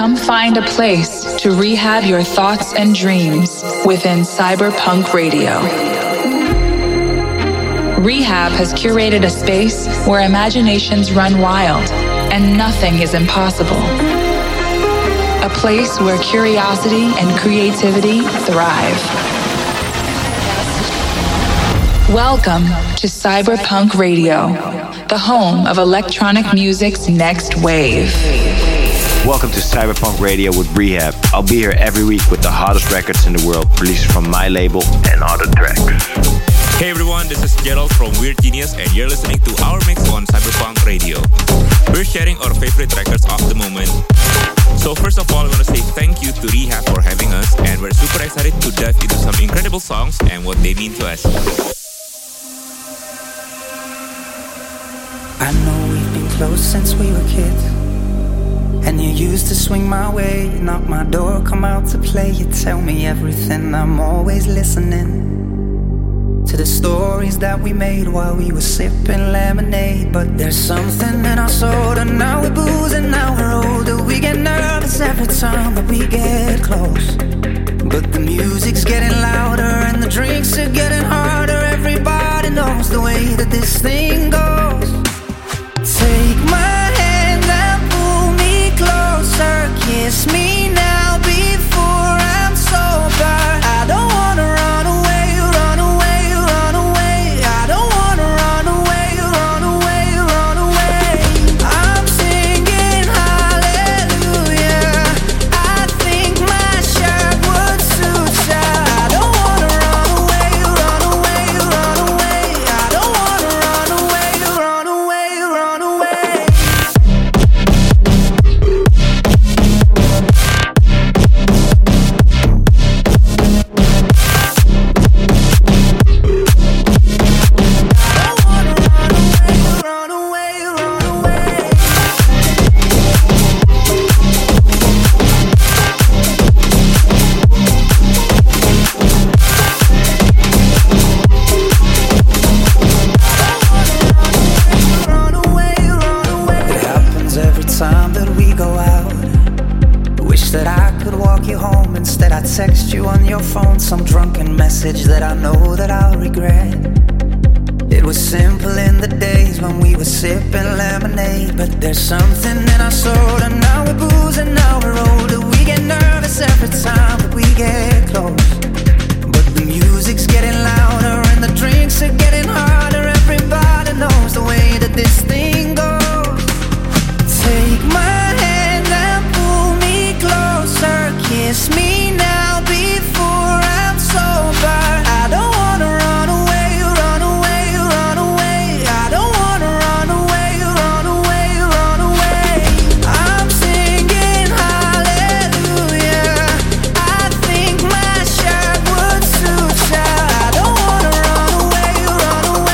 Come find a place to rehab your thoughts and dreams within Cyberpunk Radio. Rehab has curated a space where imaginations run wild and nothing is impossible. A place where curiosity and creativity thrive. Welcome to Cyberpunk Radio, the home of electronic music's next wave. Welcome to Cyberpunk Radio with Rehab. I'll be here every week with the hottest records in the world, released from my label and other tracks. Hey everyone, this is Gerald from Weird Genius and you're listening to our mix on Cyberpunk Radio. We're sharing our favorite records of the moment. So first of all, I want to say thank you to Rehab for having us, and we're super excited to dive into some incredible songs and what they mean to us. I know we've been close since we were kids, and you used to swing my way, you knock my door, come out to play, you tell me everything, I'm always listening to the stories that we made while we were sipping lemonade. But there's something in our soul, and now we're boozing, now we're older, we get nervous every time that we get close. But the music's getting louder and the drinks are getting harder, everybody knows the way that this thing goes. Take my hand and pull me closer, kiss me now before I'm sober. I don't wanna run away, run away, run away. I don't wanna run away, run away, run away. I'm singing hallelujah, I think my shirt would suit ya. I don't wanna run away, run away, run away. I don't wanna run away, run away, run away. Run away, run away. Run away, run away. It happens every time that we go out. Wish that I could walk you home. Instead I text you on your phone some drunken message that I know that I'll regret. It was simple in the days when we were sipping lemonade. But there's something in our soul, and now we're boozing, now we're older, we get nervous every time that we get close. But the music's getting louder and the drinks are getting harder, everybody knows the way that this thing goes. Take my hand and pull me closer, kiss me now before I'm sober. I don't wanna run away, run away, run away. I don't wanna run away, run away, run away. I'm singing hallelujah, I think my shirt would suit ya. I don't wanna run away, run away.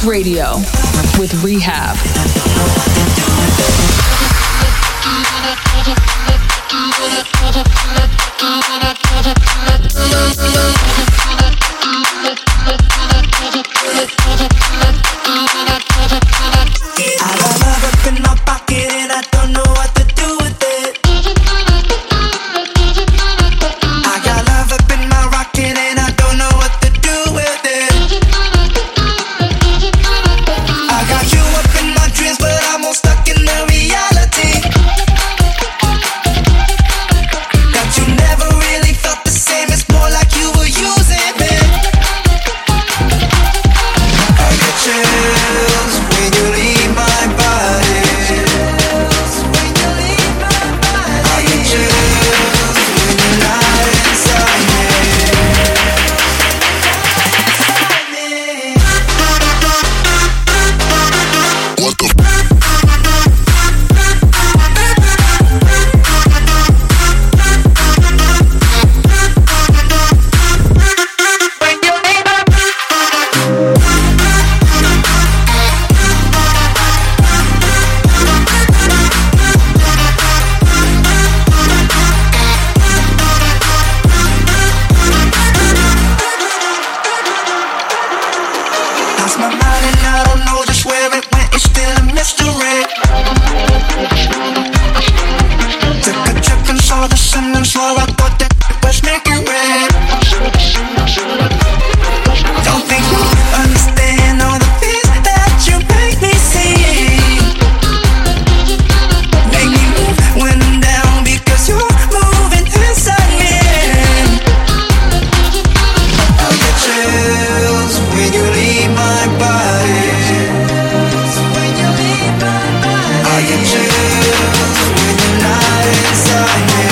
Cyberpunk Radio with Rehab. I got love up in my pocket and I don't know what to do with it. I got love up in my rocket and I don't know what to do with it. I got you up in my dreams, but I'm all stuck in the reality. That you never really felt the same. It's more like you were using me. I get chills when you leave my body. I get chills when you're not inside me. What the lost my mind and I don't know just where it went. It's still a mystery. Took a trip and saw the sun and swore I thought that it was making rain. Don't think you understand all the things that you make me see. Make me move when I'm down because you're moving inside me. I get chills when you leave my body. I get chills when you're not inside me.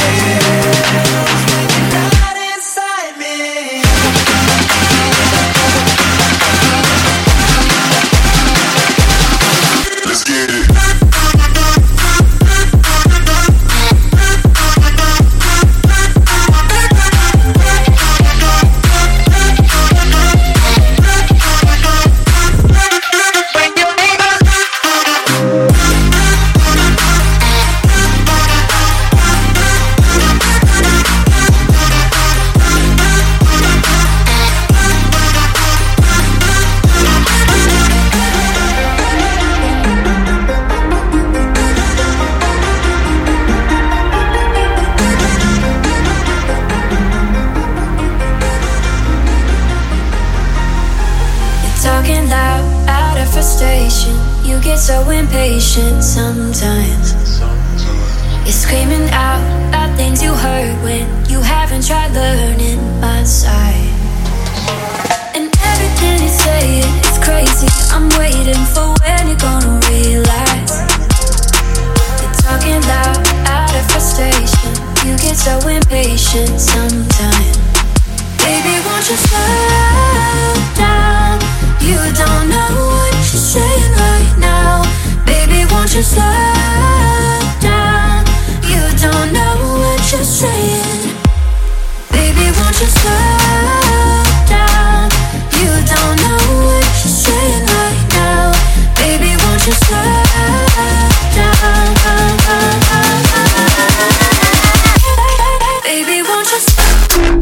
Not inside me. Let's get it. Talking loud, out of frustration. You get so impatient sometimes. You're screaming out about things you heard when you haven't tried learning my side. And everything you say is crazy. I'm waiting for when you're gonna realize. You're talking loud, out of frustration. You get so impatient sometimes. Baby, won't you slow down? You don't know what you're saying right now. Baby, won't you slow down? You don't know what you're saying. Baby, won't you slow down? You don't know what you're saying right now. Baby, won't you slow down? Baby, won't you slow down?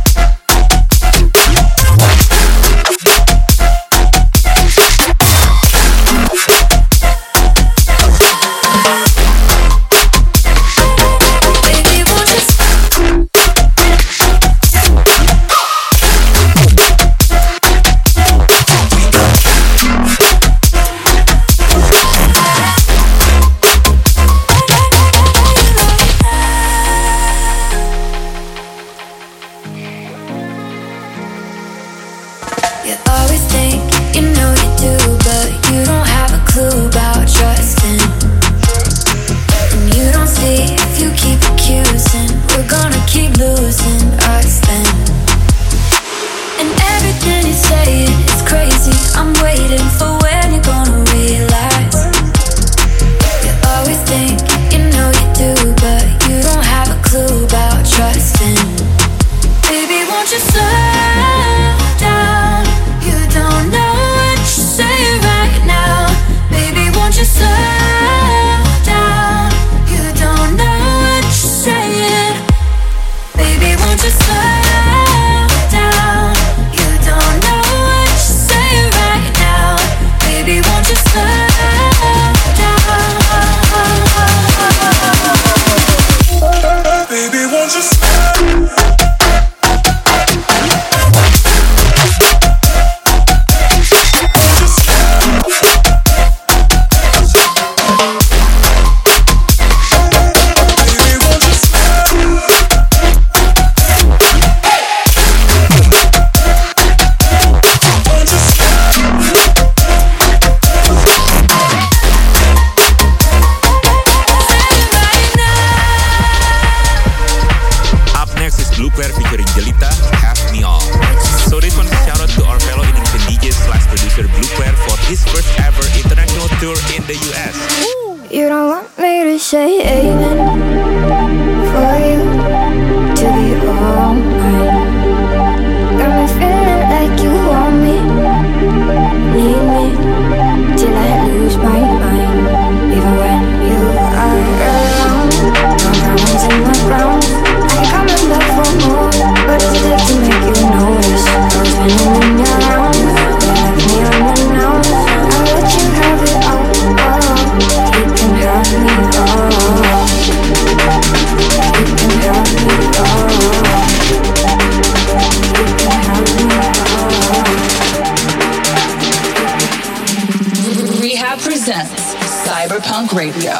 You always think you know you do, but you don't have a clue about trusting. And you don't see if you keep accusing, we're gonna keep losing us then. And everything you say is crazy. I'm waiting for when you're gonna realize. You always think you know you do, but you don't have a clue about trusting. Baby, won't you slow down? You don't know what you're saying say amen for you to be all mine. Got me feeling like you want me, need me till I lose my mind. Even when you are around, my diamonds in the ground. I ain't coming back for more. What does it take to make you notice? I was spinning in your arms, you left me unannounced. I'll let you have it all. You can have me all. You can have me all. You can have me all. Rehab presents Cyberpunk Radio.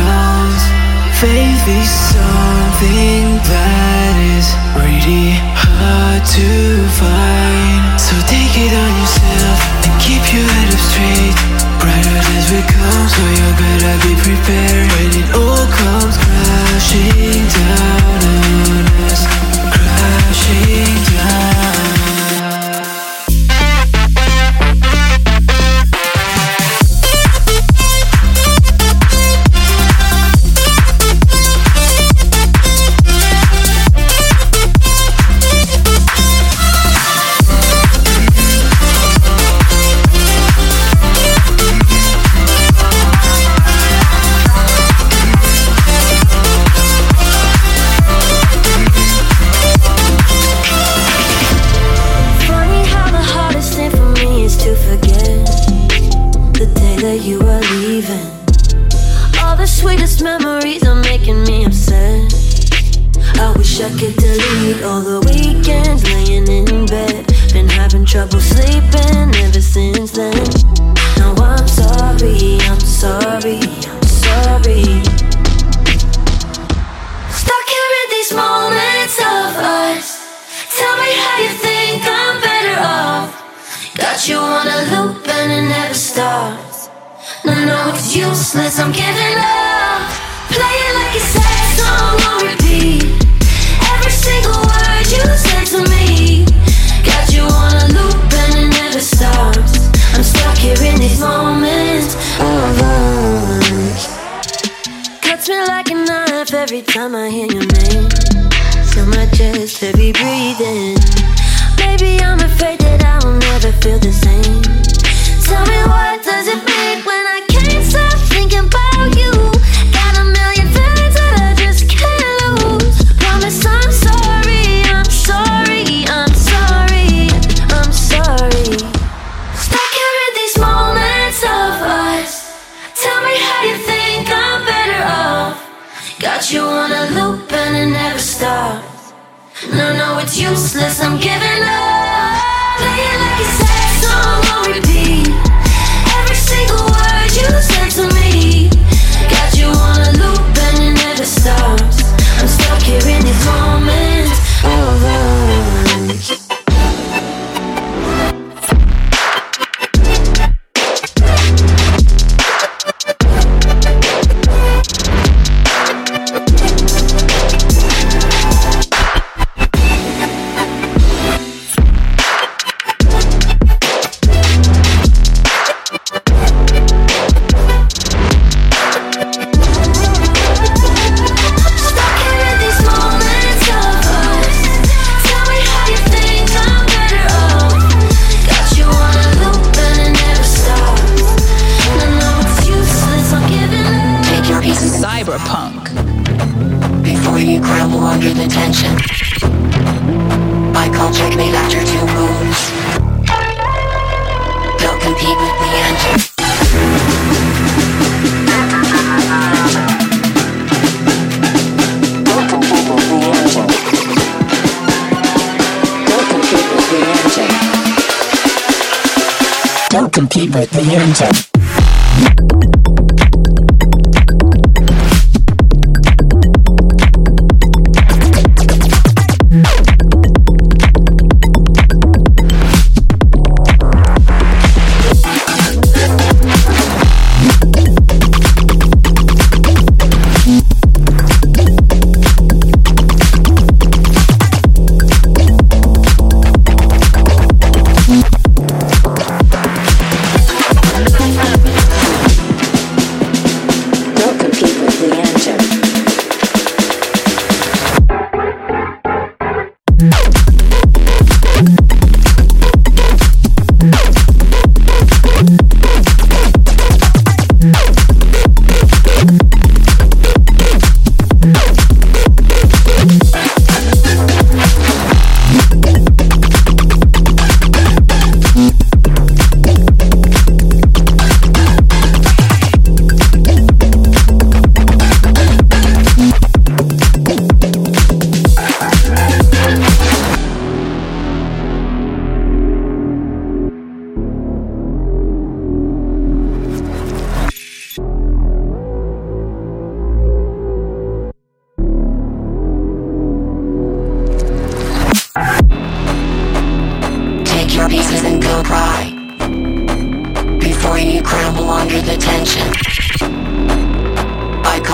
Faith is something that is really hard. hard to find. So take it on yourself and keep your head up straight. Brighter days will come, so you better be prepared when it all comes crashing down on us, crashing down. I'm giving up. Play it like a sad song on repeat. Every single word you said to me. Got you on a loop and it never stops. I'm stuck here in these moments of us. Cuts me like a knife every time I hear your name. So my chest, heavy breathing. Maybe I'm afraid that I will never feel the same. Tell me, what does it mean when I can't stop thinking about you? Got a million feelings that I just can't lose. Promise I'm sorry, I'm sorry, I'm sorry, I'm sorry. Stuck here in these moments of us. Tell me how you think I'm better off. Got you on a loop and it never stops. No, it's useless, I'm giving up. Play it like a sad song on repeat. Every single word you said to me. Got you on a loop and it never stops. I'm stuck here in these moments of us. Cyberpunk. Before you crumble under the tension, I call checkmate after 2 moves. Don't compete with the engine. Don't compete with the engine.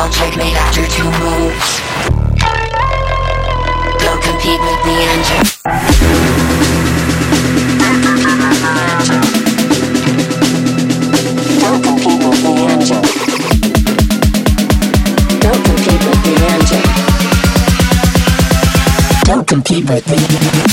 call checkmate after 2 moves. Don't compete with the engine. Don't compete with the engine. Don't compete with the engine. Don't compete with the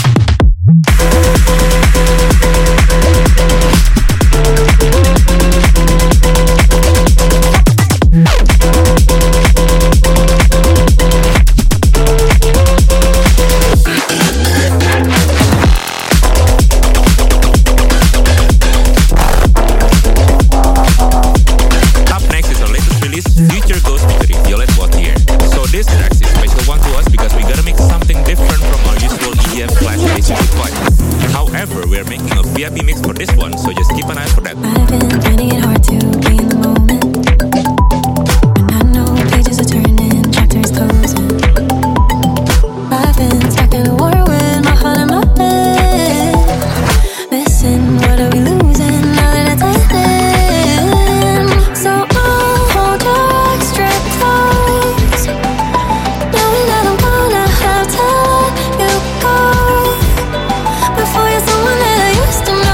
VIP mix for this one, so just keep an eye for that. I've been finding it hard to be in the moment. When I know pages are turning, chapters closing. I've been stuck in a war with my heart in my head. Missing, what are we losing now that it's ending? So I'll hold you extra close, knowing that I'm gonna have to let you go before you're someone that I used to know.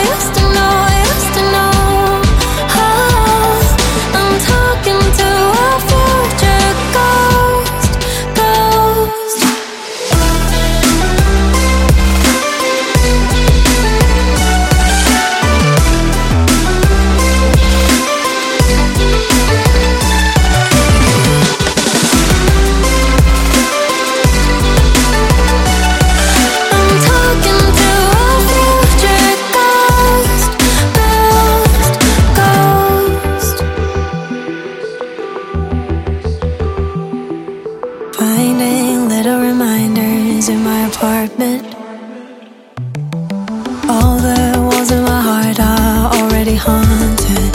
I'm talking to a future ghost. Finding little reminders in my apartment. All the walls in my heart are already haunted.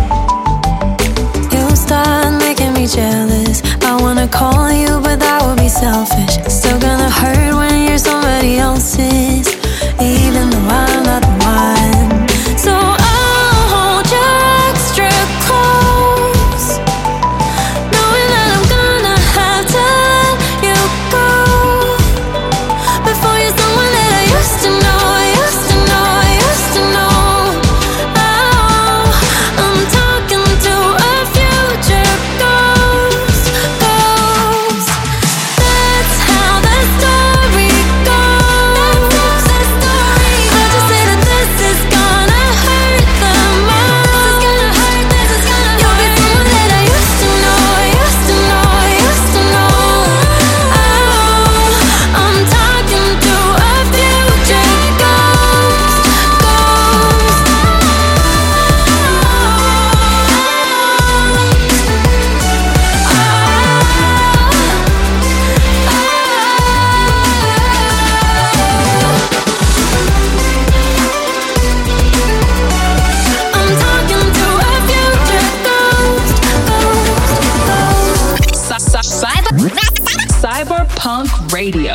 You start making me jealous. I wanna call you, but that would be selfish. It's still gonna hurt when you're somebody else's, even though I'm not the one. So I'll hold you extra close, knowing that I'm gonna have to go before you're someone that I used to know. Oh, I'm talking to a future ghost. That's how the story goes. I just say that this is gonna hurt the most. You'll be someone that I used to know. I'm talking to a future ghost. I'm talking to a future ghost. Cyberpunk Radio.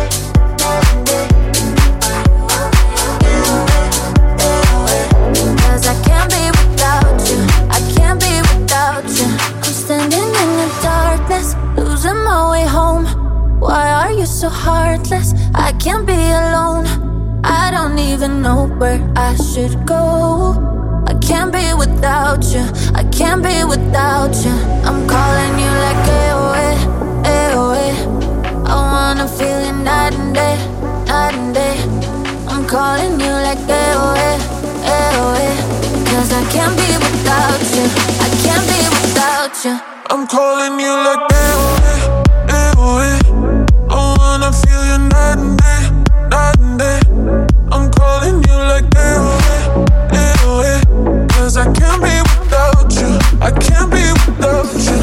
Cause I can't be without you. I can't be without you. I'm standing in the darkness, losing my way home. Why are you so heartless? I can't be alone. I don't even know where I should go. I can't be without you. I can't be without you. I'm calling you like AOA, AOA. I wanna feel you night and day, night and day. I'm calling you like AOA, AOA. Cause I can't be without you. I can't be without you. I'm calling you like AOA, AOA. I wanna feel you night and day, night and day. I'm calling you like AOA, AOA. Cause I can't be without you. I can't be without you.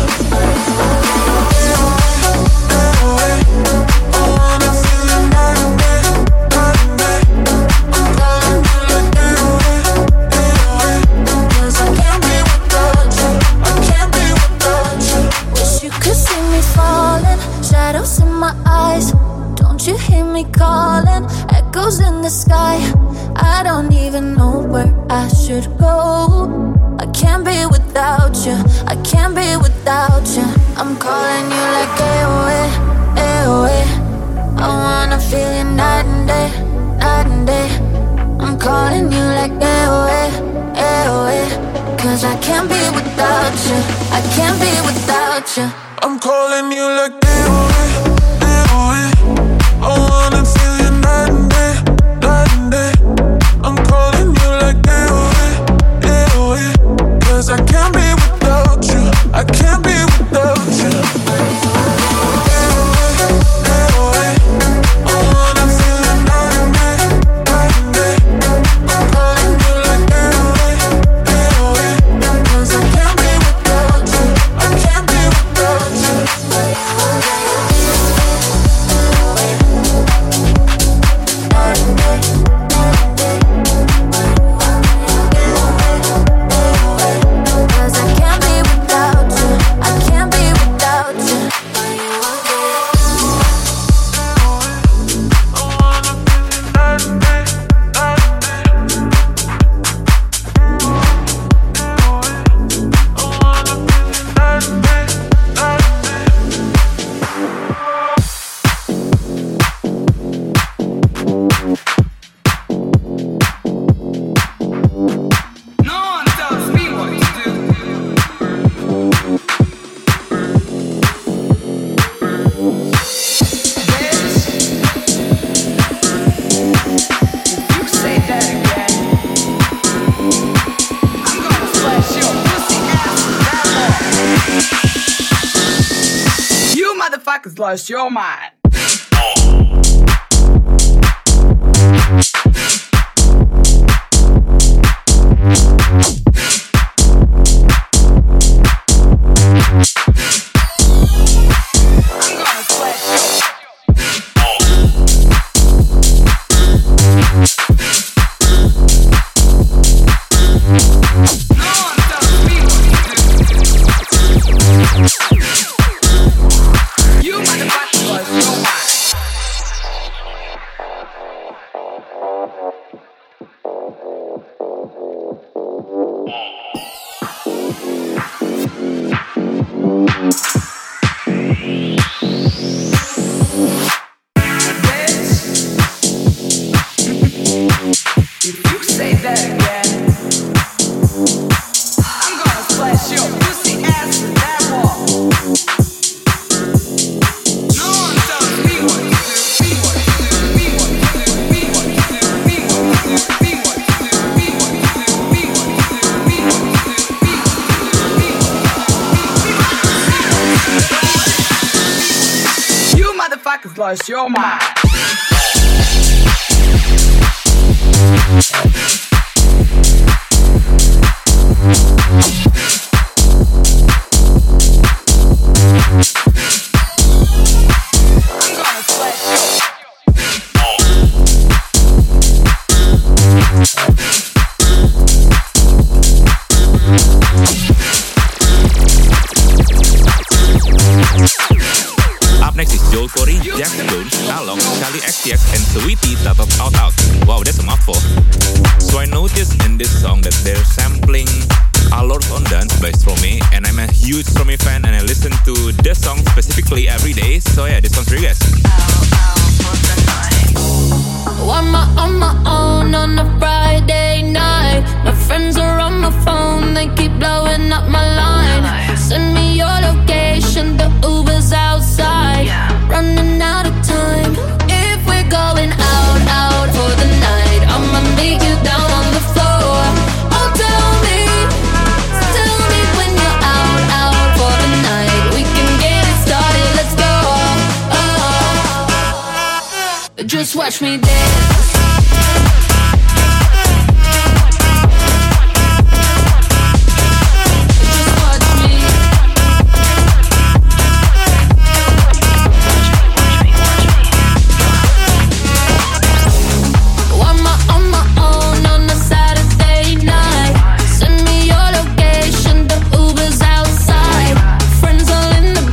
Shadows in my eyes, don't you hear me calling? Echoes in the sky, I don't even know where I should go. I can't be without you, I can't be without you. I'm calling you like AOA, AOA. I wanna feel you night and day, night and day. I'm calling you like AOA, AOA. Cause I can't be without you, I can't be without you. I'm calling you like AOA, AOA. I wanna feel you night and day, night and day. I'm calling you like AOA, AOA. Cause I can't be without you, I can't be without you. Lost your mind. Lost your mind. XTX and Sweetie Tatot Out Out. Wow, that's a mouthful. So I noticed in this song that they're sampling Allures on Dance by Stromae, and I'm a huge Stromae fan and I listen to this song specifically every day. So yeah, this one's for you guys. On my own on a Friday night. My friends are on my phone, they keep blowing up my line. Send me your location, the Uber's outside. Running out of time. If we're going out for the night, I'ma meet you down on the floor. Oh, tell me when you're out for the night. We can get it started, let's go. Just watch me dance.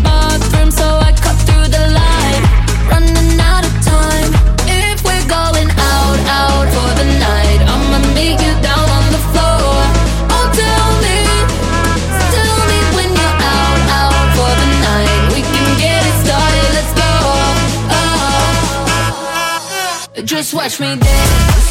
Going Just watch me dance.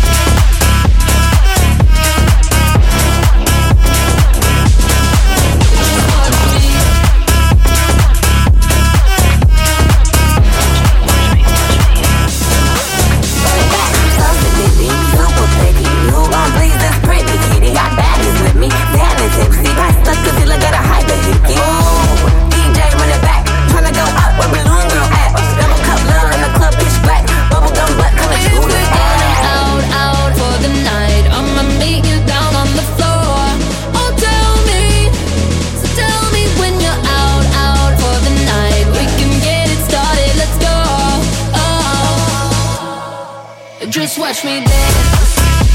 Just watch me dance.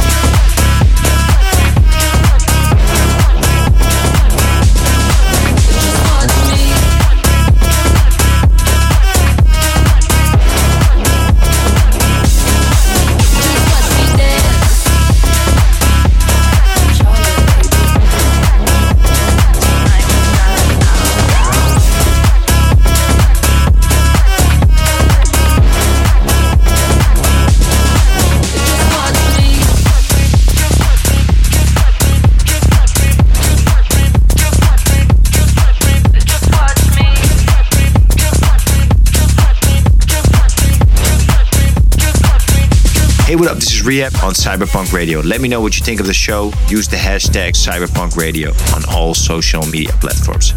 Hey, what up? This is Rehab on Cyberpunk Radio. Let me know what you think of the show. Use the hashtag Cyberpunk Radio on all social media platforms.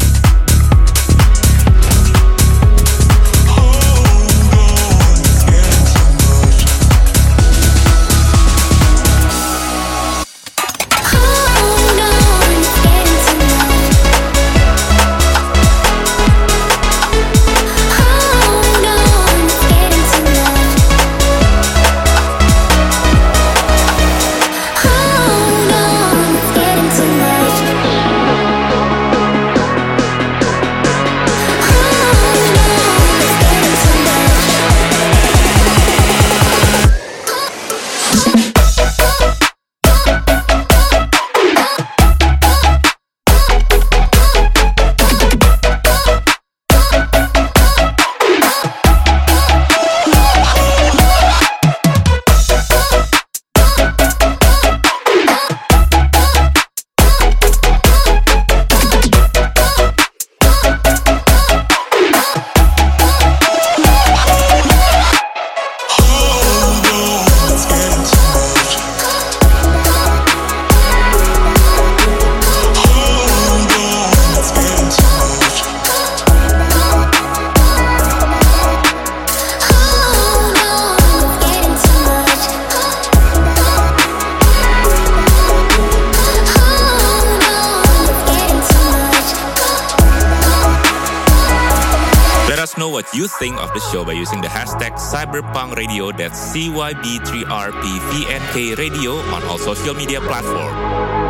Know what you think of the show by using the hashtag Cyberpunk Radio, that's CYB3RPVNK Radio on all social media platforms.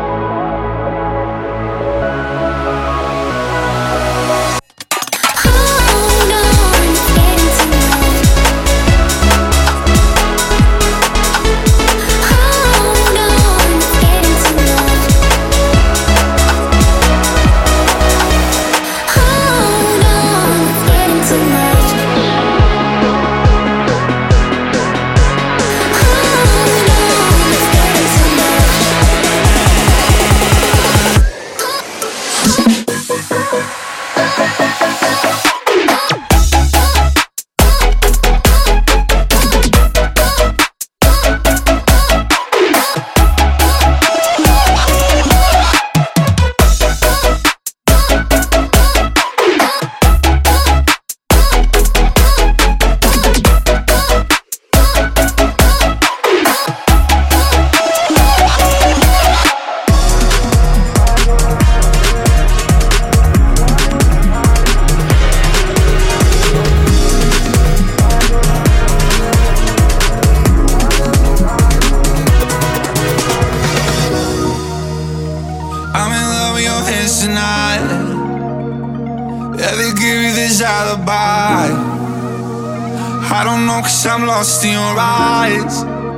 I don't know, 'cause I'm lost in your eyes.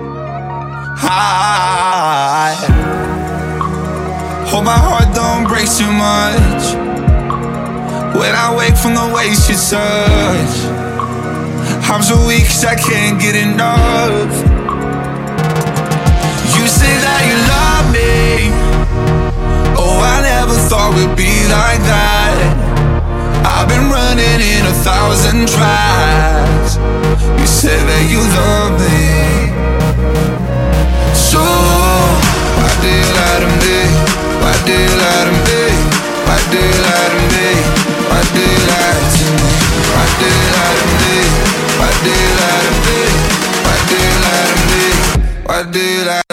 I hope my heart don't break too much when I wake from the way she touch. I I'm so weak 'cause I can't get enough. You say that you love me. Oh, I never thought we'd be like that. I've been running in 1,000 tries. You said that you love me. So why did you lie to me? Why did you lie to me? Why did you lie to me? Why did you lie to me? Why did you lie to me? Why did you lie to me? Why did you lie to me? Why did you lie?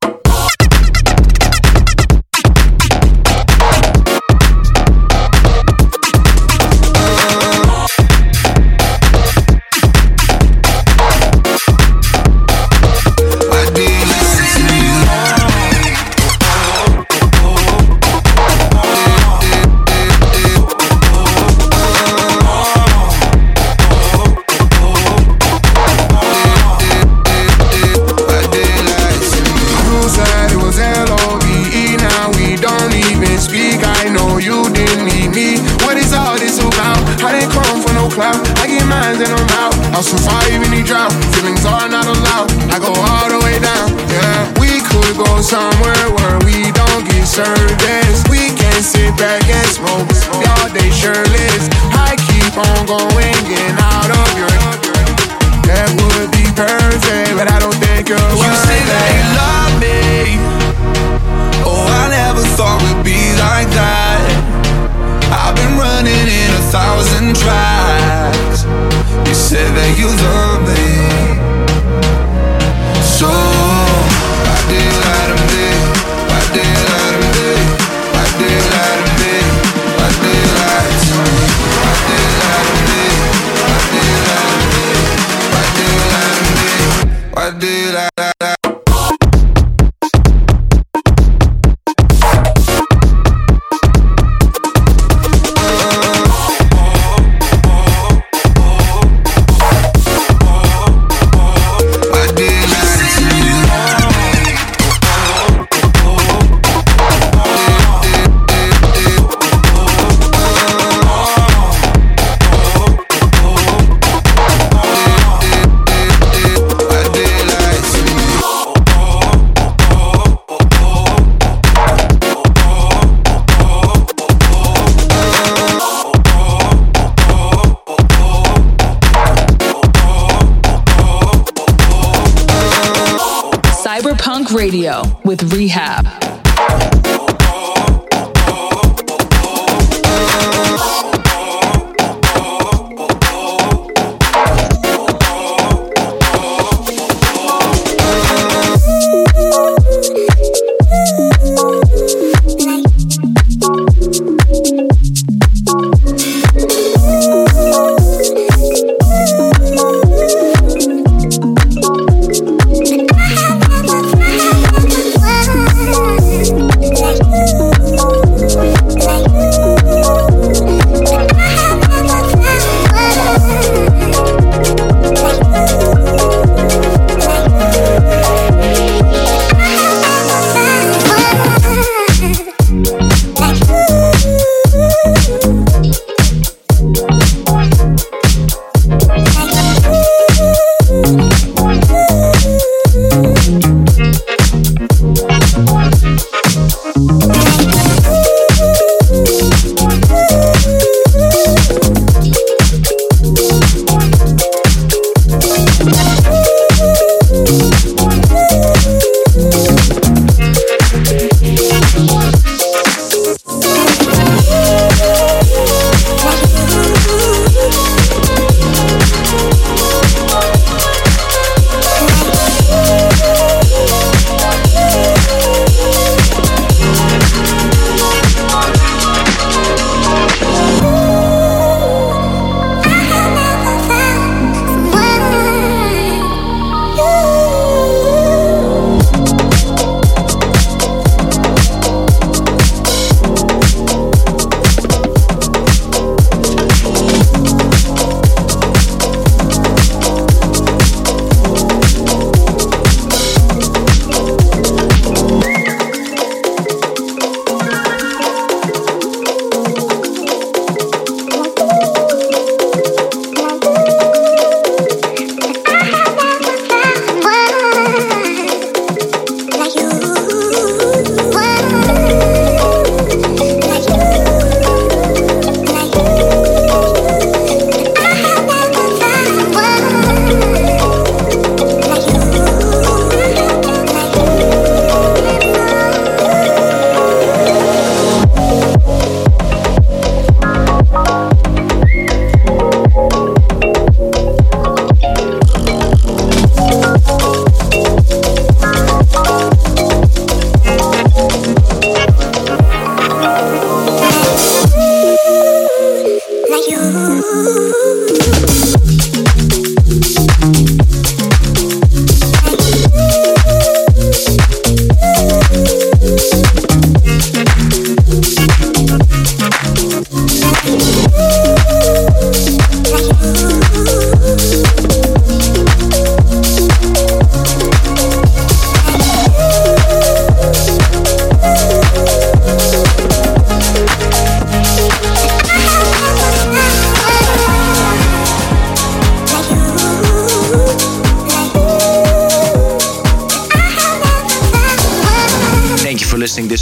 I get mines and I'm out. I'll survive any drought. Feelings are not allowed. I go all the way down. Yeah, we could go somewhere where we don't get service. We can sit back and smoke all day shirtless. I keep on going, getting out of your. That would be perfect, but I don't think you're worth it. You say that you love me. Oh, I never thought we'd be like that. I've been running in 1,000 tries. You said that you love me. So why did you lie to me? Why did you lie to me? Why did you lie to me? Why did you lie to me? Why did you lie to me? Why did you lie to me? Why did you lie to me? Why did you lie? Cyberpunk Radio with Rehab.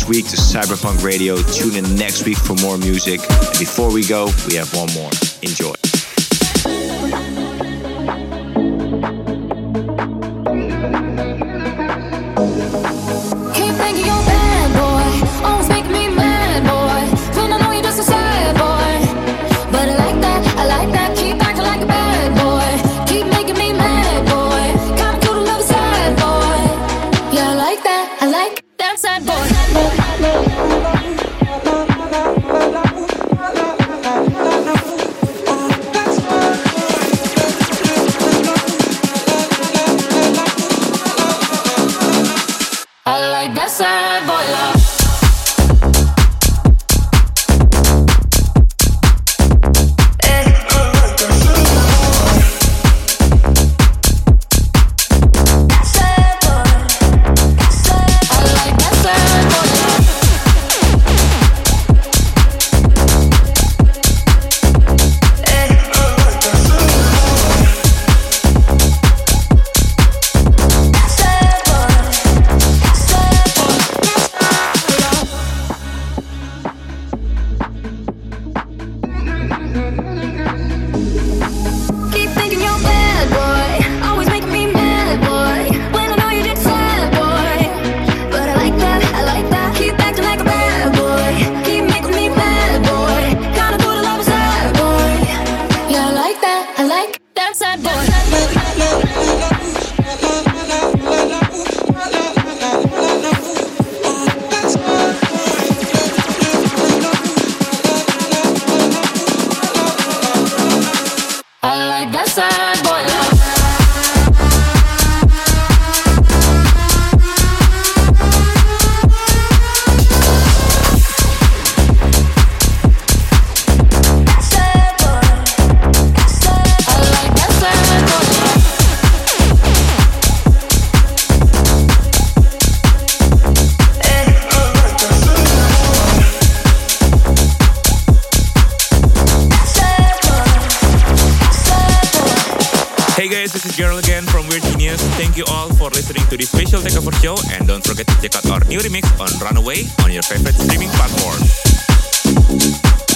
week to Cyberpunk Radio. Tune in next week for more music. And before we go, we have one more. Enjoy. Keep thinking you're bad, boy. Always make me mad, boy. When I know you're just a sad boy. But I like that. Keep acting like a bad boy. Keep making me mad, boy. Kinda cool to love a sad boy. Yeah, I like that sad boy. Sad boy love. This is Gerald again from Weird Genius. Thank you all for listening to this special takeover show, and don't forget to check out our new remix on Runaway on your favorite streaming platform.